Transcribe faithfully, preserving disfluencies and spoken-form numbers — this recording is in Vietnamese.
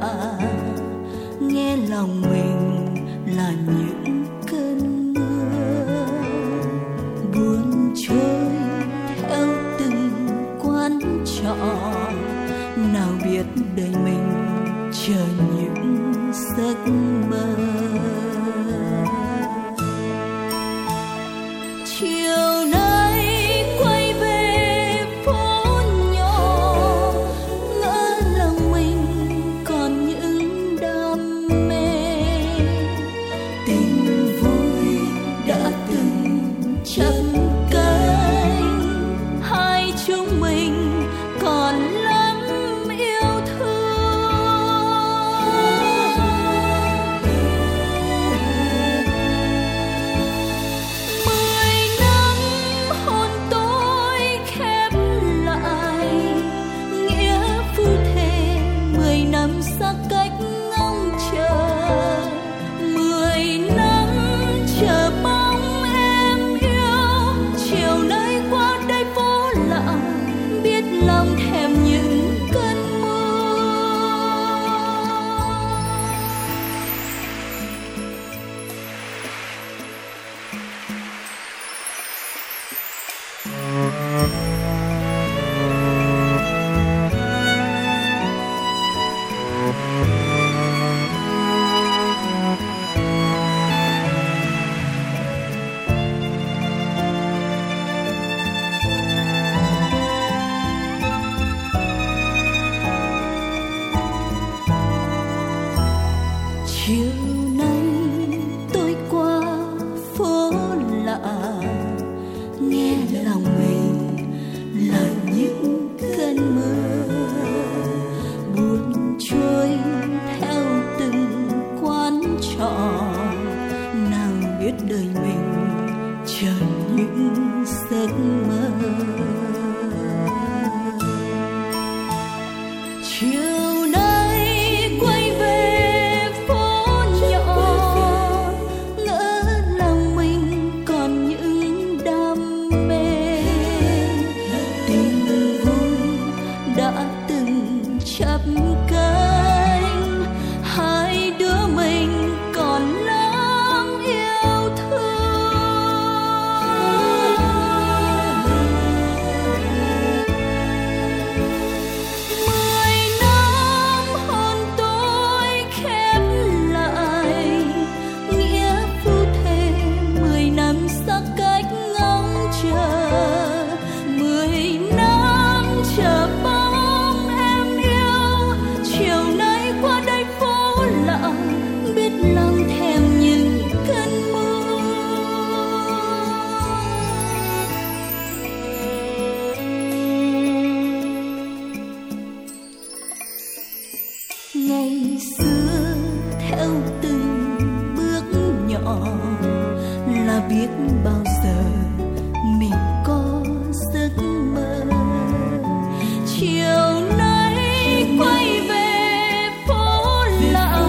lạ, nghe lòng mình là những cơn mưa buồn trôi theo từng quán trọ. Nào biết đời mình chờ những giấc mơ. Chiều nay quay về phố nhỏ, ngỡ lòng mình còn những đam mê. Tình vui đã từng chắp cánh, hai chúng mình còn lắm yêu thương. Mười năm hôn tôi khép lại, nghĩa phu thề mười năm xa cách ngóng chờ. Mười năm chờ mong em yêu, chiều nay qua đây phố lạ, biết lòng thèm những cơn mưa. Chiều nay tôi qua phố lạ, nghe lòng mình là những cơn mưa buồn trôi theo từng quán trọ. Nào biết đời mình chờ những giấc mơ. Chiều nay quay về phố nhỏ, ngỡ lòng mình còn những đam mê. Tình vui đã từng chắp cánh, hai đứa mình còn lắm yêu thương. Mười năm hôn tôi khép lại, nghĩa phu thề mười năm xa cách ngóng chờ. Mười năm chờ mong em yêu, chiều nay qua đây phố lạ, biết lòng thèm những cơn mưa. Ngày xưa theo từng bước nhỏ, là biết bao giờ mình có giấc mơ. Chiều nay quay về phố lạ,